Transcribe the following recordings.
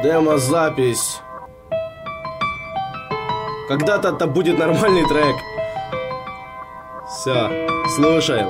Демозапись. Когда-то это будет нормальный трек. Все, слушаем.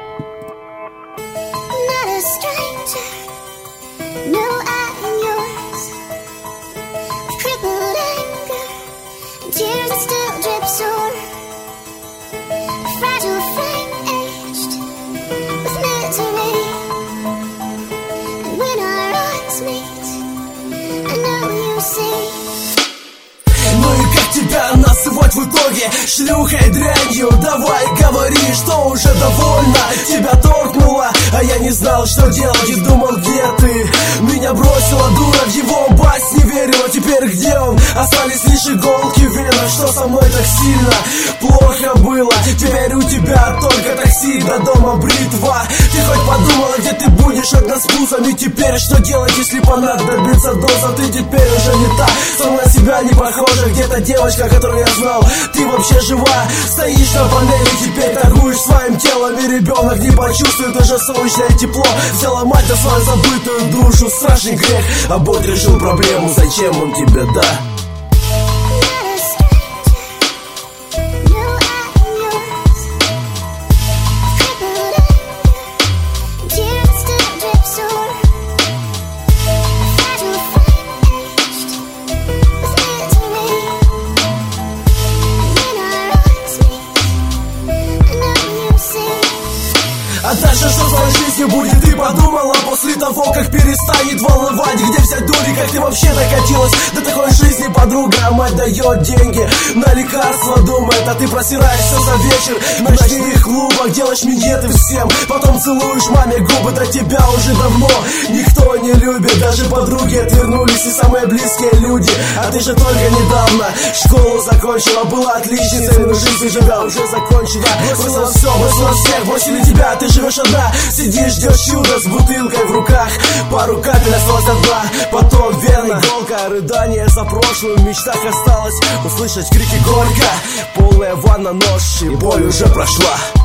Тебя называть в итоге шлюхой, дрянью? Давай говори, что уже довольно. Тебя торкнуло, а я не знал, что делать. И думал, где ты? Меня бросила дура, в его басни верила. Теперь где он? Остались лишь иголки в венах. Что со мной так сильно плохо было? Теперь у тебя только такси, до дома бритва. Ты хоть подумала, где ты будешь одна с пузами? Теперь что делать, если понадобится доза? Ты теперь уже не та, сам на себя не похожа. Где-то девочка, которую я знал, ты вообще жива? Стоишь на панели, теперь торгуешь своим телом. И ребенок не почувствует даже солнечное тепло. Взяла мать за свою забытую душу, страшный грех. А Бог решил проблему, зачем он тебе, да? А дальше что с твоей жизнью будет, ты подумала? После того, как перестанет волновать, где взять дури, как ты вообще докатилась до такой жизни, подруга? А мать дает деньги на лекарства, думает, а ты просираешься за вечер в ночных клубах, делаешь минеты всем, потом целуешь маме губы. До тебя уже давно никто не любит, даже подруги отвернулись и самые близкие люди. А ты же только недавно школу закончила, была отличницей, но жизнь уже закончила. Бросила все, бросила всех, бросили тебя, ты живешь одна, сидишь, ждешь чудо с бутылкой в руках. Пару капель осталось одна, потом верно иголка, рыдание за прошлым. В мечтах осталось услышать крики горько. Полная ванна, нож и боль уже прошла.